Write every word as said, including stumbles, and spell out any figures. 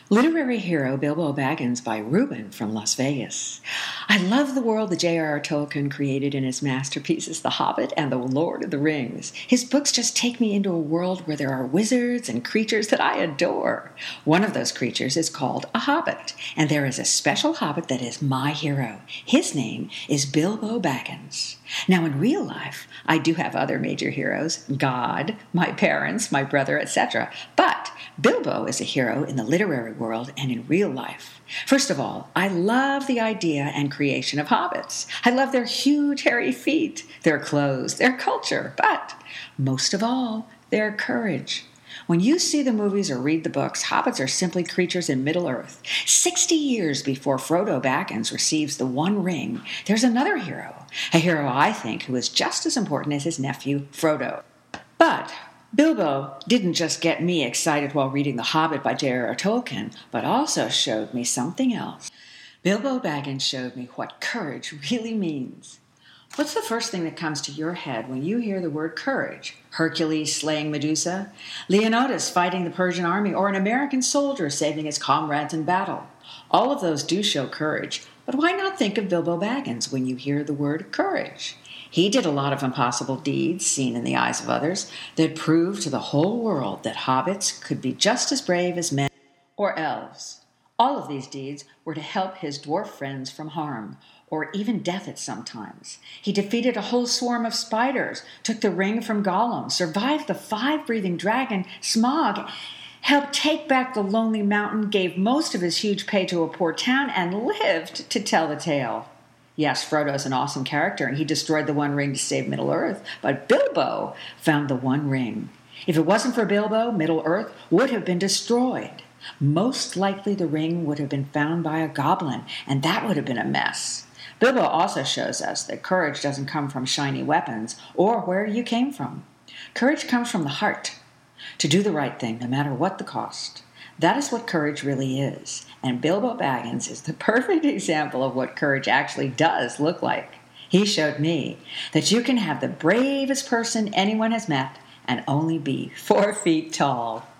Literary Hero Bilbo Baggins by Ruben from Las Vegas. I love the world that J R R. Tolkien created in his masterpieces, The Hobbit and The Lord of the Rings. His books just take me into a world where there are wizards and creatures that I adore. One of those creatures is called a hobbit, and there is a special hobbit that is my hero. His name is Bilbo Baggins. Now, in real life, I do have other major heroes, God, my parents, my brother, et cetera. But Bilbo is a hero in the literary world and in real life. First of all, I love the idea and creation of hobbits. I love their huge, hairy feet, their clothes, their culture, but most of all, their courage. When you see the movies or read the books, hobbits are simply creatures in Middle-earth. Sixty years before Frodo Baggins receives the One Ring, there's another hero, a hero I think who is just as important as his nephew, Frodo. But Bilbo didn't just get me excited while reading The Hobbit by J R R. Tolkien, but also showed me something else. Bilbo Baggins showed me what courage really means. What's the first thing that comes to your head when you hear the word courage? Hercules slaying Medusa? Leonidas fighting the Persian army? Or an American soldier saving his comrades in battle? All of those do show courage, but why not think of Bilbo Baggins when you hear the word courage? He did a lot of impossible deeds, seen in the eyes of others, that proved to the whole world that hobbits could be just as brave as men or elves. All of these deeds were to help his dwarf friends from harm, or even death at some times. He defeated a whole swarm of spiders, took the ring from Gollum, survived the five-breathing dragon, Smaug, helped take back the Lonely Mountain, gave most of his huge pay to a poor town, and lived to tell the tale. Yes, Frodo's an awesome character, and he destroyed the One Ring to save Middle-earth, but Bilbo found the One Ring. If it wasn't for Bilbo, Middle-earth would have been destroyed. Most likely the ring would have been found by a goblin, and that would have been a mess. Bilbo also shows us that courage doesn't come from shiny weapons or where you came from. Courage comes from the heart, to do the right thing no matter what the cost. That is what courage really is, and Bilbo Baggins is the perfect example of what courage actually does look like. He showed me that you can have the bravest person anyone has met and only be four feet tall.